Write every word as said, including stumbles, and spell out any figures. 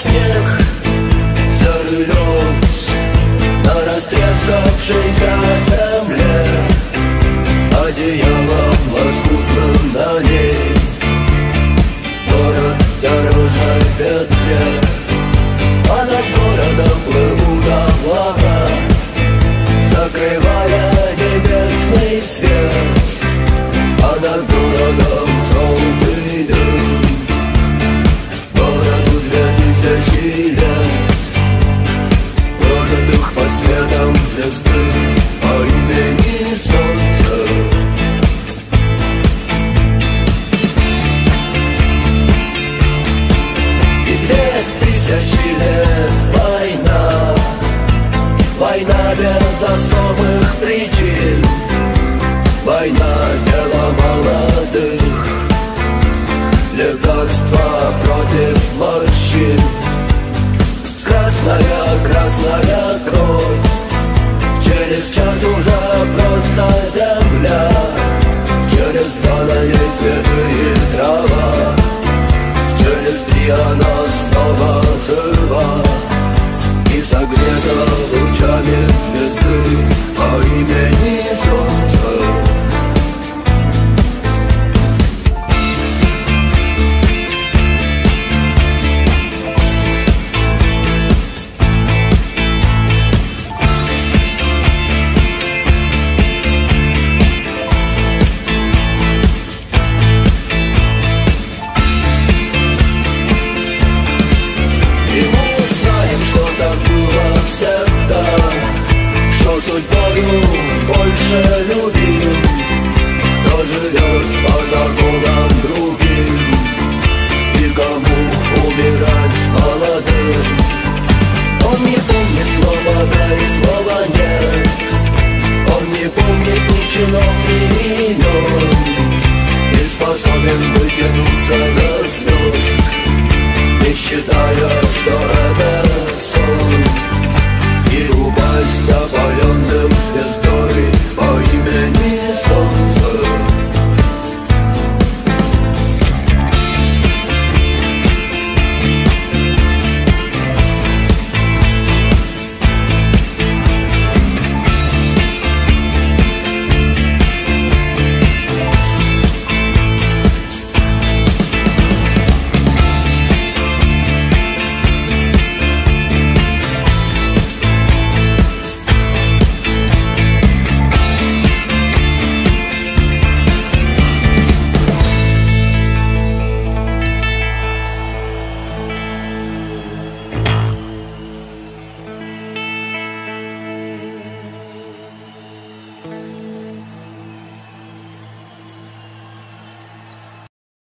снег зарылет на растрескавшейся земле, одеялом лоскутным на ней город в дорожной петле. А над городом плывут облака, закрывая небесный свет. А над городом желтый дым, городу две тысячи лет. Город дух под светом звезды по имени Солнце. И две тысячи лет война, война без особых причин, война дело молодых, лекарства против морщин. Красная, красная кровь, через час уже просто земля, через два на ней цветы и трава, через три она снова жива и согрета лучами звезды по имени Солнце. Всегда, что судьбою больше любим, кто живет по законам другим, и кому умирать молодым. Он не помнит слова да и слова нет, он не помнит ни чинов, ни имен, не способен вытянуться до звезд, не считая, что это сон. И упасть